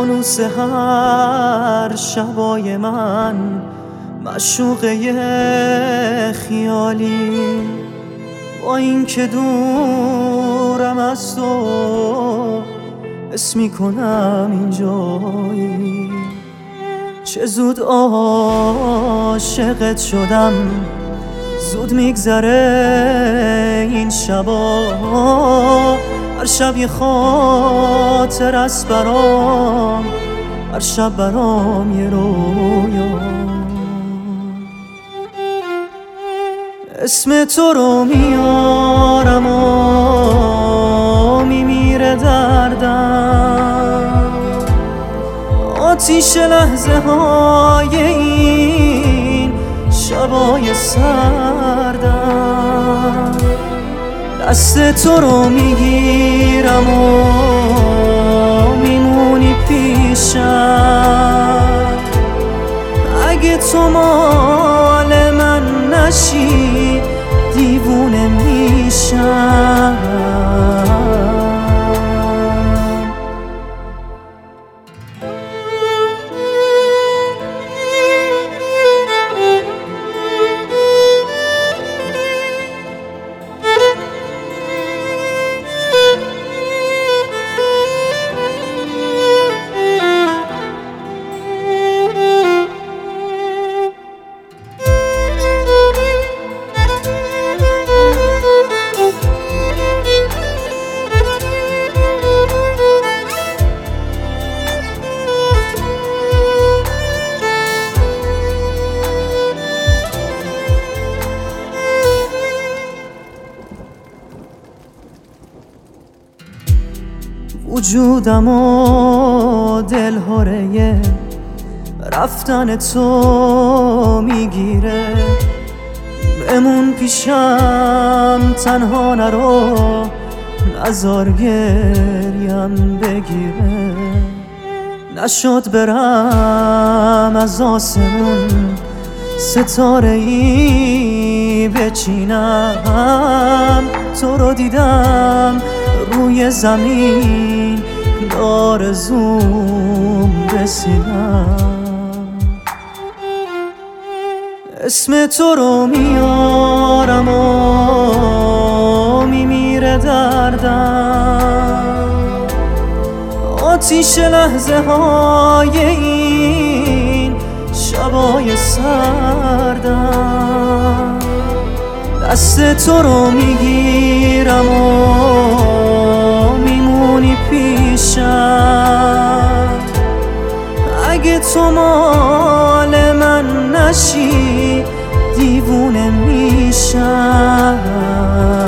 فانوس هر شبای من معشوقه خیالی، با این که دورم از تو حس میکنم اینجایی. چه زود عاشقت شدم، زود میگذره این شبا. هر شب یه خاطر است برام، هر شب برام یه رویا. اسم تو رو میارم و میمیره دردم، آتیش لحظه های این شبای سردم. دست تو رو میگیرم و میمونی پیشم، اگه تو مال من نشی دیوونه میشم. وجودم و دلهوره رفتن تو میگیره، بمون پیشم تنها نرو، نزار گریم بگیره. نشد برم از آسمون ستاره ای بچینم، تو رو دیدم روی زمین آرزوم رسیدم. اسم تو رو میارم و میمیره دردم، آتیش لحظه های این شبای سردم. دست تو رو میگیرم و میمونی پیشم، اگه تو مال من نشی دیوونه میشم.